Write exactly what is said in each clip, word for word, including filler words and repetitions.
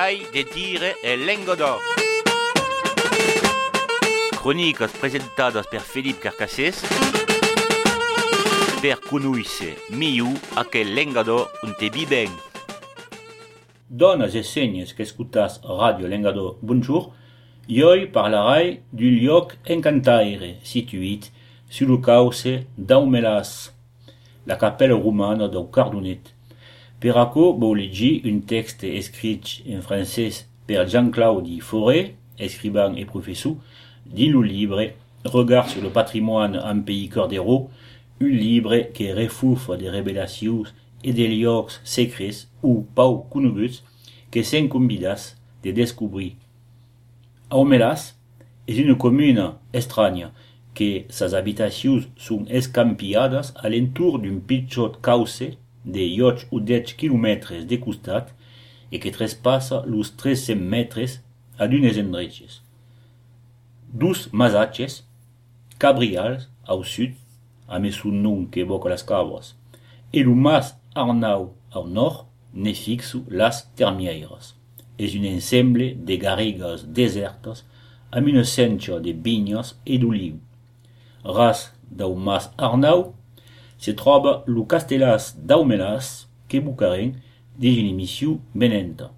rai de dire e lengo d'or. Cròniques presentades per Felip Carcassés per conoscere migliù aquel lengador on te viven. Donas e segnes que escutas Radio Lengador, bonjour. Io parlerai du lloc encantaire situit sur le cauce d'Aumelas, la capella romana del Cardonet. Per acco vau legir un texte escrit en francès per Jean-Claude Fauré, escrivain et professeur, dit le livre Regard sur le patrimoine en pays cordero, un livre qui refoufe des révélations et des lieux secrets ou pau coneguts que sont convidats de découvrir. Aumelas est une commune étrange que ses habitations sont escampillades à l'entour d'un petit cauce de huit ou dix kilomètres de costat et que trespasse les treize cents mètres à d'unes endreches. Dos masaches, cabrials au sud, a mes son nom que évoque les cabres, et le mas Arnau au nord ne fixe las termières. És un ensemble de garrigues desertes amb una sencha de vignes et d'oliu. Ras del mas Arnau se troba lo castellàs d'Aumelas que bucarem dins una emissió venenta.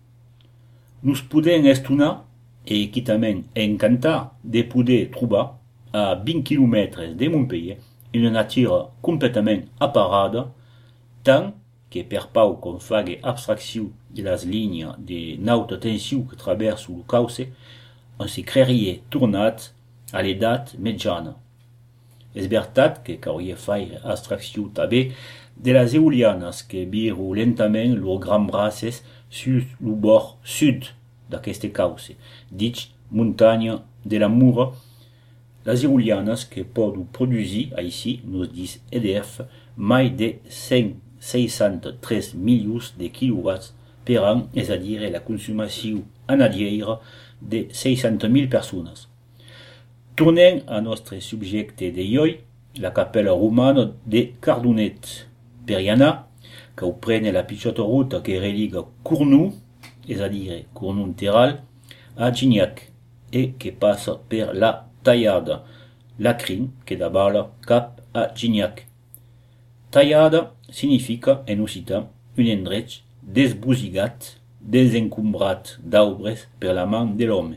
Nos podem estonar e quitament encantar de poder trobar a vint quilomètres de Montpellier una natura completament aparada, tant que per pau qu'on fague abstracció de les lignes de nauta tensió que traversa el cauce, on se creeria tornat a l'edat mitjana. És veritat que cauria faire abstracció també de les eolianes que viru lentament lors grans braces sur el bord sud d'aqueste cauce, dit muntanya de la Mura. Les eolianes que poden produir així, nos dis E D F, mai de cent seixanta-tres milions de kilowatts per an, és a dir, la consumació anadiera de seixanta mil persones. Tornem a nostre subjecte de hoy, la capella romana de Cardonet. Per y anar, que ho prene la pitjota ruta que religa Cournou, és a dir, Cournou-Terral, a Gignac, e que passa per la Tallada, la crin que dabala cap a Gignac. Tallada significa en occitan un endrech desbosigat, desencombrat d'arbres per la man de l'home.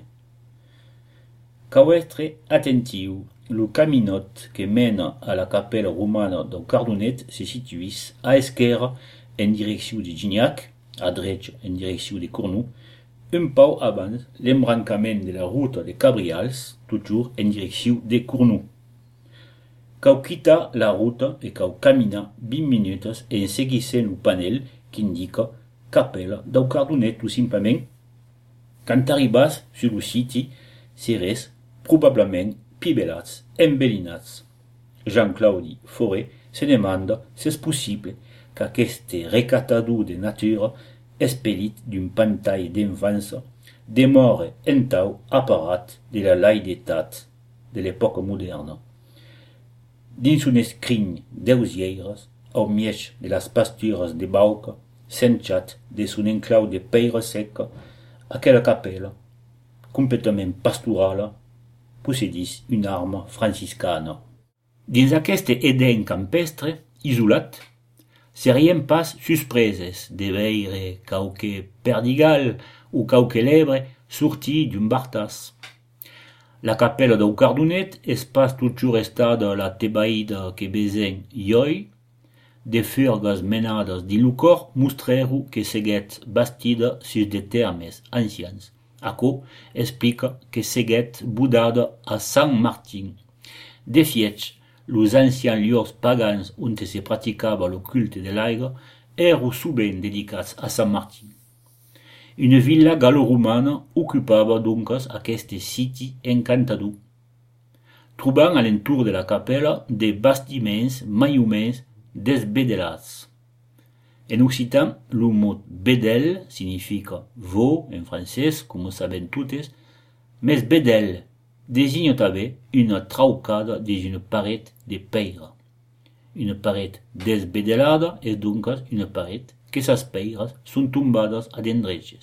Cau estre attentiu, lo caminot que mena a la capella romana del Cardonet se situis a esquerra en direcció de Gignac, a dreta en direcció de Cournou, un pau abans l'embrancament de la ruta de Cabrials, toujours en direcció de Cournou. Cau quita la ruta e cau camina vint minutes en seguissent el panel qu'indica capella del Cardonet tout simplement. Quand arribas sur el siti, seres probablement pibelats, embellinats. Jean-Claude Fauré se demanda si és possible qu'aqueste recatador de natura espelit d'un pantall d'enfança demore entau aparat de la laidetat de l'època moderna. Dins un escriny d'eusières, au mièch de las pastures de bauca, senchat de son enclau de peira seca, aquella capella, completament pastorala, possedís una arma franciscana. Dins aquest Eden campestre, isolat, serien pas suspreses de veire quauque perdigal ou quauque lebre sortir d'un bartas. La capella del Cardonet és pas toujours estada la tebaïda que besen ioi, de furgues menades di lo cor mostreru que seguet bastida sus de termes ancians. Aquò explica que seguet budada a Sant Martin. De fietch, los ancians llocs pagans on se praticava lo culte de l'aigua ero souvent dedicats a Sant Martin. Una villa galo-romana ocupava doncas aquest siti encantador. Trobant a l'entour de la capella de bastiments mai o menys desbedelats. En occitan, lo mot bedel significa veau en francès, com ho saben totes, mes bedel designa també una traucada dins una paret de peira. Una paret desbedelada és doncas una paret que sas peires són tombades a dendreches.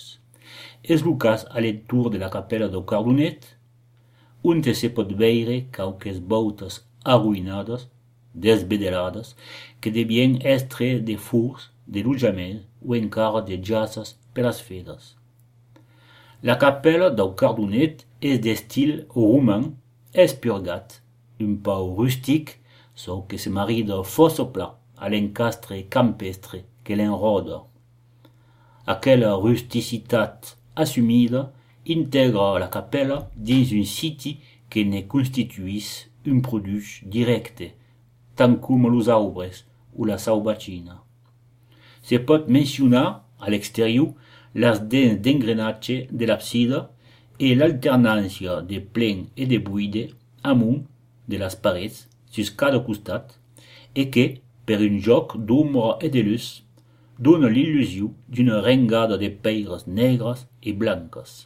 Es Lucas a l'entour de la capella do Cardonet, unte se pot veire cauques bautes arruïnades, desbedelades, que devien estre de furs, de lotjaments o encara de jaces per as fedes. La capella do Cardonet és d'estil roman espurgat, un pau rustic, so que se marida fosso pla a l'encastre campestre que l'enroda. Aquella rusticitat assumida integra la capella dins un siti que ne constituís un produch directe, tant com los arbres o la saubacina. Se pot mencionar, a l'exterior, las dents d'engrenatge de l'absida e l'alternància de plen e de buide amunt de las parets sus cada costat e que, per un joc d'ombra e de luz, dona l'illusió d'una rengada de peires negres e blanques.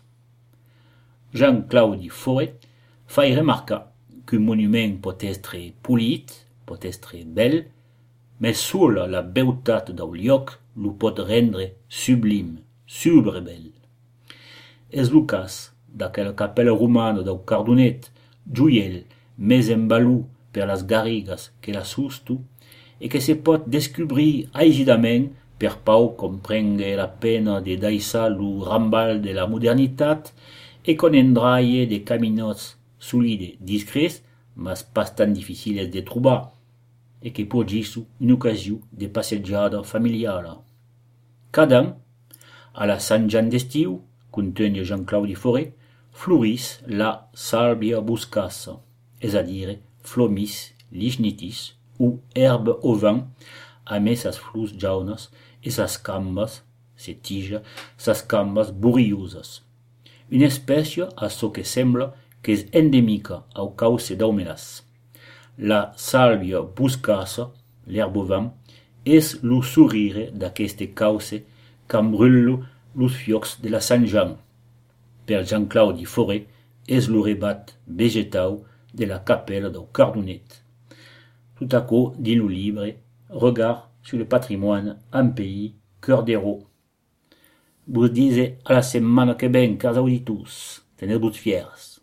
Jean-Claude Foret fa remarcar qu'un monument pot estre polit, pot estre bel, mais sola la beutat del lloc lo pot rendre sublim, subrebel. Es lo cas d'aquella capella romana del Cardonet, joiel més embalú per las garrigues que la susto, e que se pot descobrir aïgidament per pau comprengue la pena de daissar lo rambal de la modernitat e con endraie de caminots solides, discrets, mas pas tan difficiles de trobar, e que pot gisu une ocasió de passejada familiara. Cada any, a la Sant Jan d'estiu, contenia Jean-Claude Foret, florís la salvia buscassa, és a dire flomis lignitis ou herbe au vent, amb esas flors jaunes e sas cambes, se tiges, sas cambes borilloses. Una espècie a so que sembla que és endèmica au cauce d'aumelas. La salvia buscassa, l'herbe au vent, és lo sourire d'aqueste cauce qu'embrullo los fiocs de la Sant Jan. Per Jean-Claude Foret és lo rebat vegetau de la capella del Cardonet. Tout à coup, dit le livre, regard sur le patrimoine en pays, cœur d'héros. Vous dise à la semaine que ven, cars auditus, tenez-vous fiers.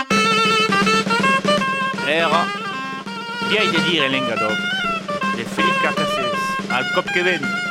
Era, chi hai da dire l'engadò? De Philippe Cartacés, al cop che ven.